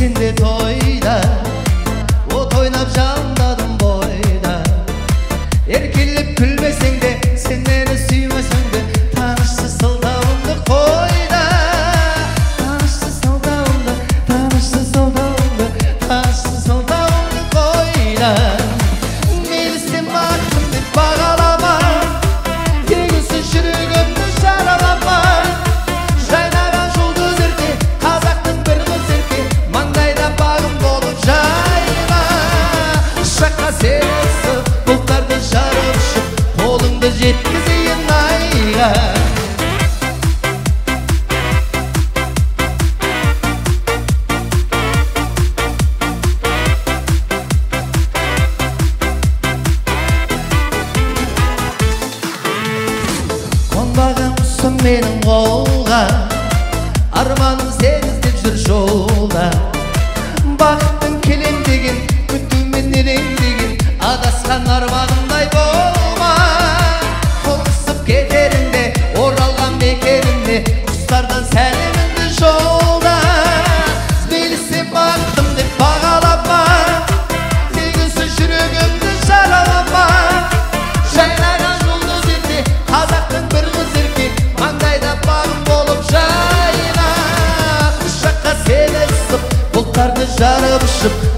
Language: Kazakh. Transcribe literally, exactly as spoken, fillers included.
sende toyda, ot oynap jamladım boyda. Erkelip gülmesең de, sen meni süymesең de, tanışsız saldağımды koyda. Tanışsız saldağımды, tanışsız saldağımdı, tanışsız saldağımdı koyda. Meni sen baktın dep bağalama, tegilsin жүрегімді жаралама. Жайнаған жұлдыз ерке, қазақтың бір қыз ерке, маңдайда бағым болып жайна. Шаққа сенесіп, бұлттарды жарып ұшып, қолыңды жеткізейін айға. Қонбаған құсым менің қолға, арманым сен іздеп жүр жолда. Бақыттың келем деген, күтумен елеңдеген, адасқан арманымдай болма. Қоңсып кетерінде, оралған бекерінде, құстардан сәлемімді жолда. Мейлі сен бақтым деп бағалама, tegilsin жүрегімді жаралама. Жайнаған жұлдыз ерке, қазақтың бір қыз ерке, маңдайда бағым болып жайна. Құшаққа сені ысып, бұлттарды жарып ұшып,